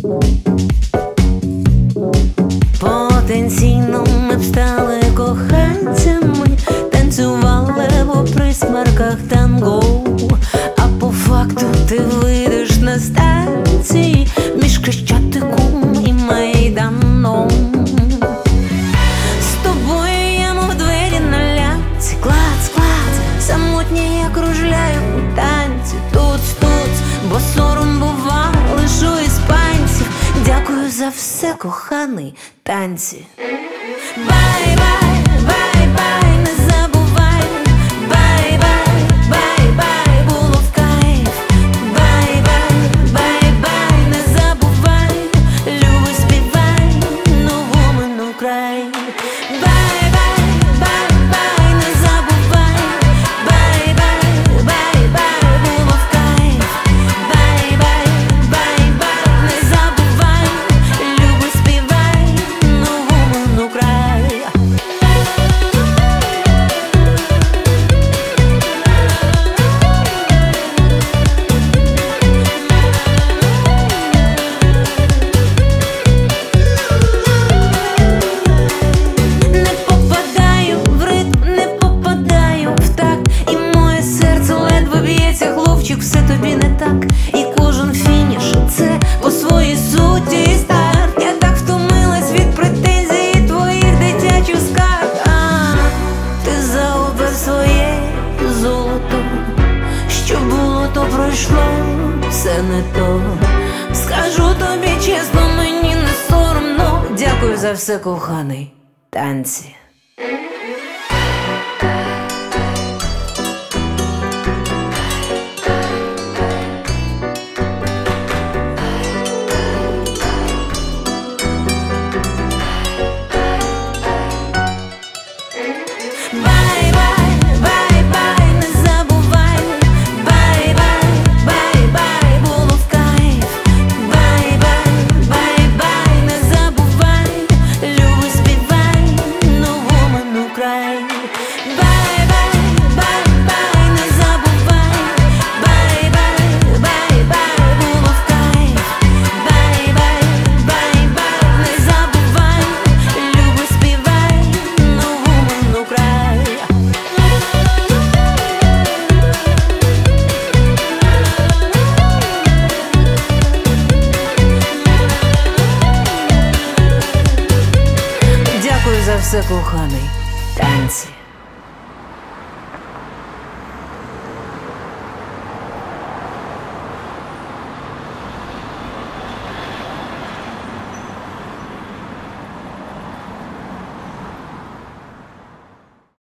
Потенційно ми б стали коханцями, танцювали б у присмерках танго, а по факту ти вийдеш на станції між Хрещатиком і Майданом. З тобою я мов двері на лямці, клац, клац, самотні я кружляю у танці, туц, туц, бо сором бува лиш у іспанців. Дякую за все, коханий, танці. Бай-бай, бай-бай, не забувай. Бай-бай, бай-бай, було в кайф. Бай-бай, бай-бай, не забувай. Люби, співай, нову мину край. Бай-бай, бай-бай, не забувай. Бай-бай, бай-бай, було в кайф. Бай-бай, бай-бай, не забувай. Люби, співай, нову мину край. Не попадаю в ритм, не попадаю в такт, і моє серце ледве б'ється, хлопчик, все тобі не так. І кожен фініш – це по своїй суті старт. Я так втомилась від претензій твоїх дитячих скарг. Ти загубив своє золото, що було, то пройшло, все не то. Скажу тобі чесно, мені не соромно. Дякую за все, коханий, танці. Бай-бай, бай-бай, не забувай. Бай-бай, бай-бай, було в кайф. Бай-бай, бай-бай, не забувай. Люби, співай, нову мину край. Бай-бай, бай-бай, не забувай. Бай-бай, бай-бай, було в кайф. Бай-бай, бай-бай, не забувай. Люби, співай, нову мину край. Дякую за все, коханий.